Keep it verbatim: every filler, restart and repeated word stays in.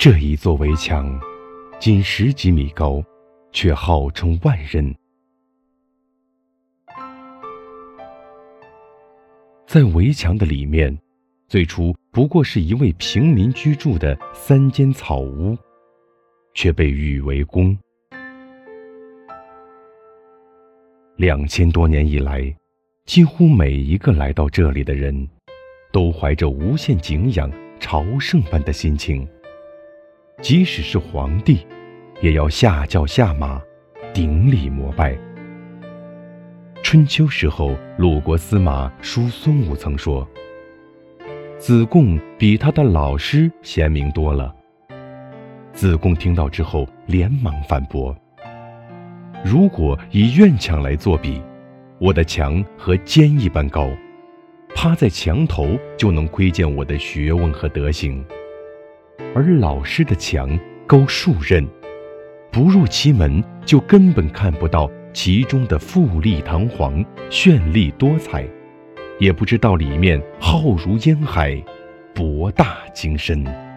这一座围墙仅十几米高，却号称万人。在围墙的里面，最初不过是一位平民居住的三间草屋，却被誉为宫。两千多年以来，几乎每一个来到这里的人，都怀着无限敬仰、朝圣般的心情。即使是皇帝，也要下轿下马，顶礼膜拜。春秋时候，鲁国司马叔孙武曾说，子贡比他的老师贤明多了。子贡听到之后连忙反驳，如果以院墙来作比，我的墙和肩一般高，趴在墙头就能窥见我的学问和德行，而老师的墙高数仞，不入其门就根本看不到其中的富丽堂皇、绚丽多彩，也不知道里面浩如烟海，博大精深。